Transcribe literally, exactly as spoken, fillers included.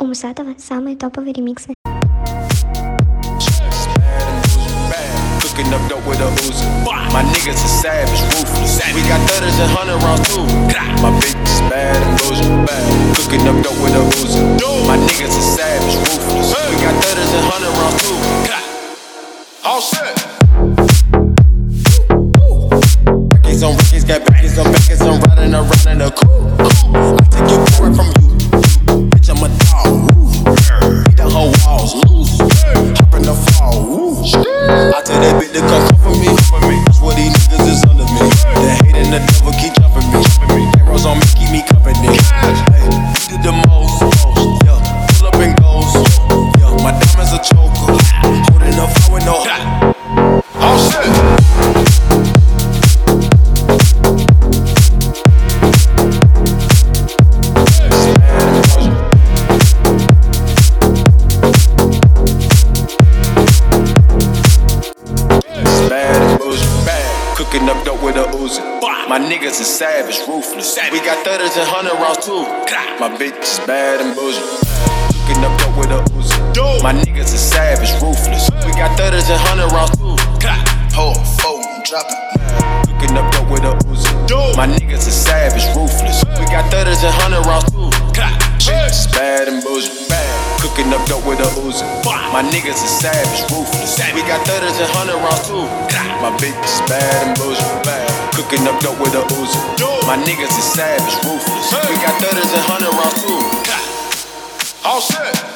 Мусатова, самые топовые ремиксы. Cooking up dope with a Uzi. My niggas are savage, ruthless. We got thudders and hundred rounds too. My bitch is bad and bullshit. Bad. Cooking up dope with a Uzi. My niggas are savage, ruthless. We got thudders and hundred rounds too. All set. Rickies on Rickies, got backies on backies. I'm riding around in a coupe. I take your boy from you. Bitch, I'm a dog. Beat the whole walls loose. Hop in the fall. Woo. I tell that bitch to come for me. That's what these niggas is under me. The hate and the devil keep jumping me. Arrows on me, keep me company. Hey, we did the most. Yeah, pull up and goes. Yeah, my diamonds a choker. Holding up fire with no. All set. Cooking up dope with a Uzi. My niggas is savage, ruthless. We got thudders and hundred rounds too. My bitch is bad and bullshit. Cooking up dope with a Uzi. My niggas is savage, ruthless. We got thudders and hundred rounds too. Hold, fold, drop it. Cooking up dope with a Uzi. My niggas is savage, ruthless. We got thudders and hundred rounds too. Bitch is bad and bullshit. Cooking up dope with a Uzi. My niggas is savage, ruthless. We got thudders and hundred rounds too. My bitch is bad and bullshit. Cooking up dope with a Uzi. My niggas is savage, ruthless. We got thudders and hundred rounds too. All set.